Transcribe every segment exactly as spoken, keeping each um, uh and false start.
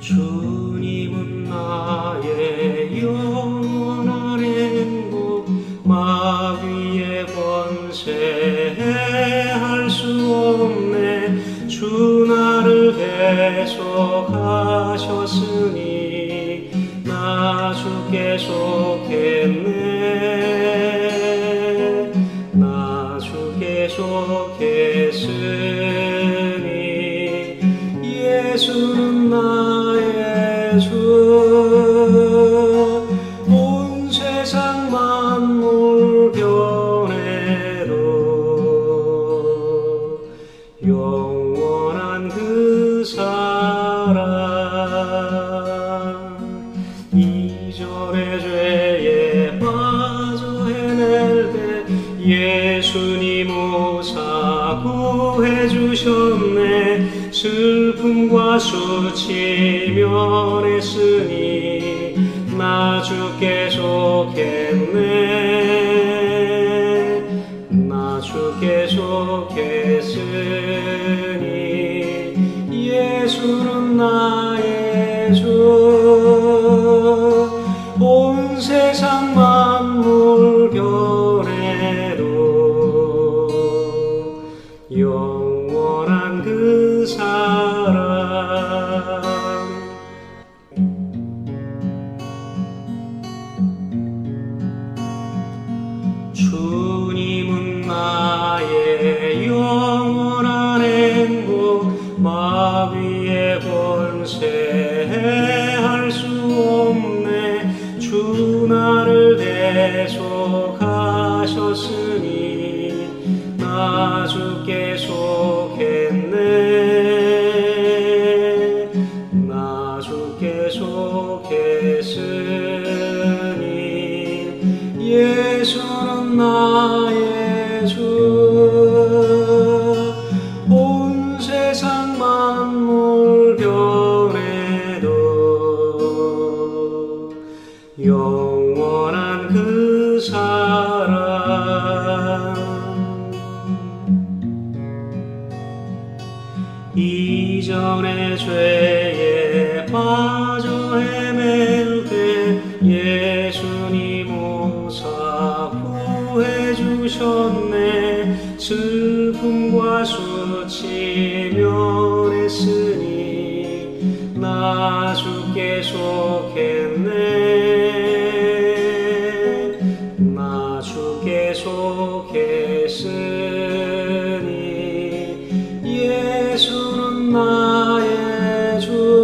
주님은 나의 영원한 행복, 마귀의 권세 할 수 없네. 주 나를 대속하셨으니 나 주께 속했네. 나 주께 속했으니 예수는 나의 주. 온 세상 만물 변해도 영원한 그 사랑. 이전의 죄에 빠져 헤맬 때 예수님 오사 구해주셨네. 슬픔과 수치 면했으니 나 주께 속했네. 나 주께 속했으니 예수는 나의 주. 온 세상 만물 변해도 영원한 그 사랑. 주님은 나의 영원한 행복, 마귀의 권세 할 수 없네. 주 나를 대속하셨으니 나 주께 속했네. 나 주께 속했으니 예수는 나의 주. 온 세상 만물 변해도 영원한 그 사랑. 이전의 죄에 빠져 헤맬 때 예수님 오사 구해주셨네. 슬픔과 수치 면했으니 나 주께 속했네. 나 주께 속했으니 예수는 나의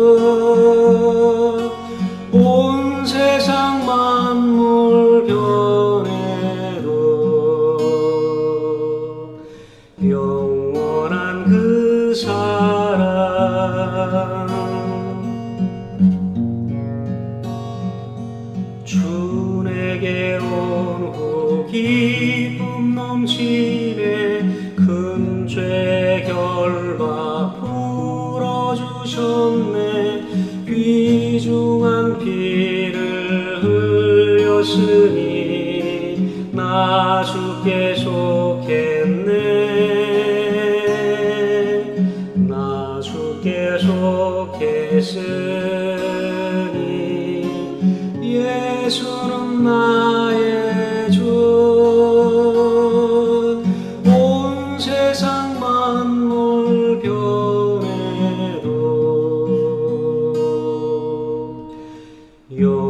주. 온 세상 만물 변해도 영원한 그 사랑. 주 내게 온 후 기쁨 넘치네. 큰 죄 결박 풀어주셨네. 귀중한 피를 흘렸으니 나 주께 속했네. 나 주께 속했으니 예수는 나의 주. 온 세상 만물 변해도 영